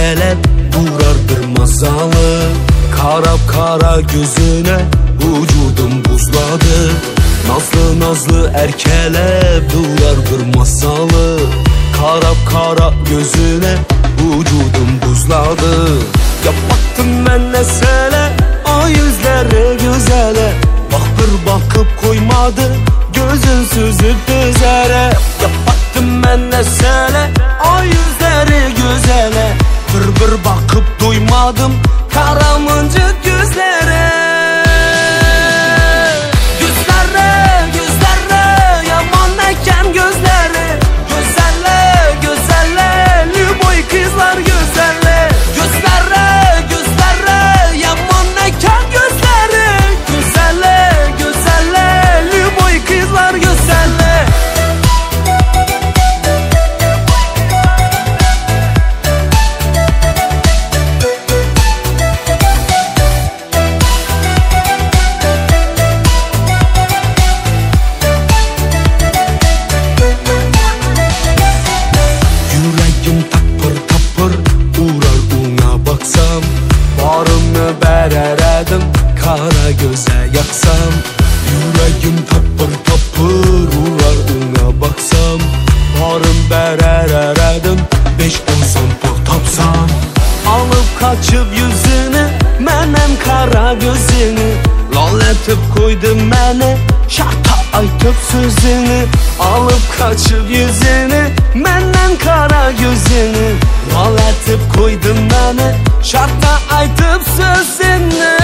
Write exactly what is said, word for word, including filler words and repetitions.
erkelep durardır mazalı. Karap kara gözüne vücudum buzladı. Nazlı nazlı erkelep durardır masalı. Karap kara gözüne vücudum buzladı. Ya baktım ben nesele, o yüzlere güzele. Bakır bakıp koymadı, gözün süzüp düzere. Ya baktım ben nesele, o yüzlere güzele. Bir bir bakıp doymadım karamıncık gözlere. Gözlere, gözlere, yaman eken gözlere. Gözelle, gözelle, lüboy kızlar gözelle. Gözlere, gözlere, yaman eken gözlere. Gözelle, gözelle, lüboy kızlar gözelle. Bereradım kara göze yaksam. Yüreğim tapır tapır uğrar ona baksam. Varım bereradım beş on son tapsam. Alıp kaçıp yüzünü menem kara gözünü. Lal etip koydum mene şarta aytıp sözünü. Alıp kaçıp yüzünü menem kara gözünü. Lal etip koydum mene şarta aytıp sözünü.